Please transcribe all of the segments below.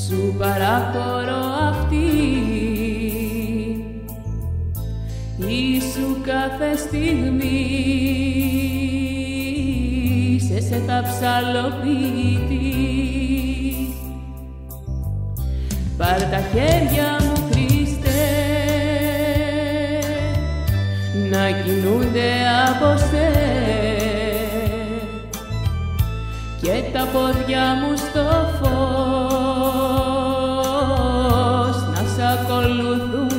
σου παραχωρώ αυτή. Ήσου κάθε στιγμή σε τα ψαλοποιητή. Πάρ' τα χέρια μου, Χριστέ, να κινούνται από σε, και τα πόδια μου στο φως να σ' ακολουθούν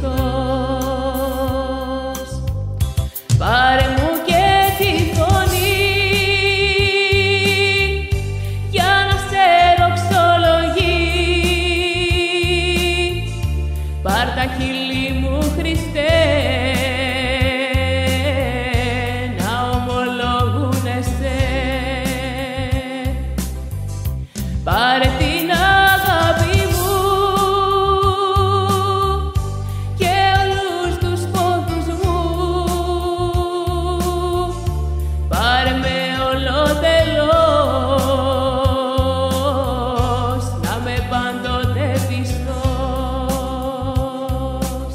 πιστός. Πάρε μου και τη φωνή για να σε δοξολογεί. Πάρ' τα χείλη μου, Χριστέ, να ομολογούν εσέ. Πάρε την αγάπη μου και όλους τους πόθους μου. Πάρε με όλο τελώς, να με πάντοτε πιστός.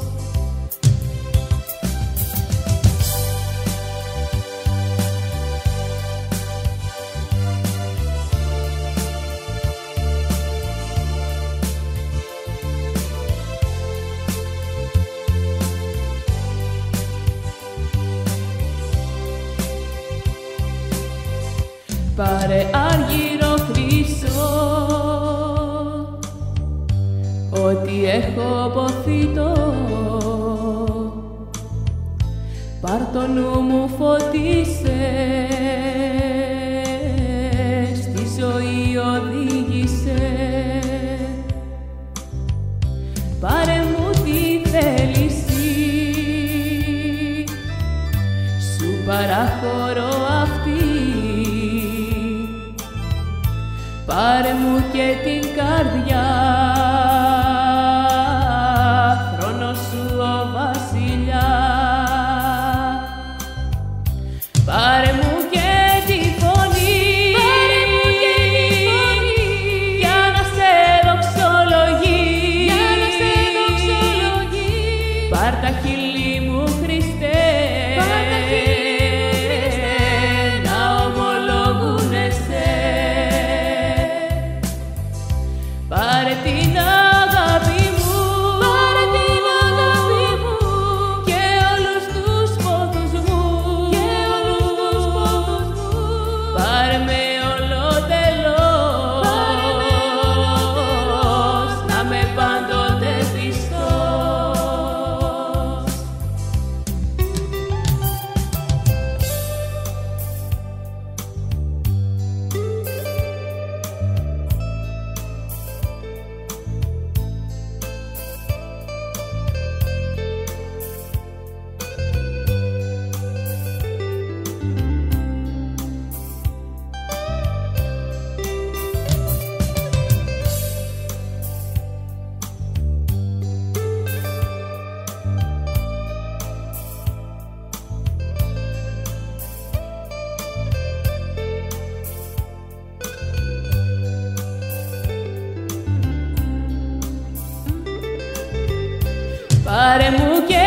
Πάρε άργυρο χρυσό, ό,τι έχω ποθητό. Πάρ' το νου μου, φωτίσε, στη ζωή οδήγησε. Πάρε μου τη θέληση, σου παραχωρώ αυτή. Πάρε μου και την καρδιά, χρόνος σου ο βασιλιάς. Πάρε μου και τη φωνή, για να σε δοξολογεί. Πάρ' τα χείλη μου, Χριστέ, να ομολογούν εσέ. Πάρε την αγάπη μου, και όλους τους πόθους μου. Πάρε με όλο τελώς, να με πάντοτε πιστός. Πάρε μου και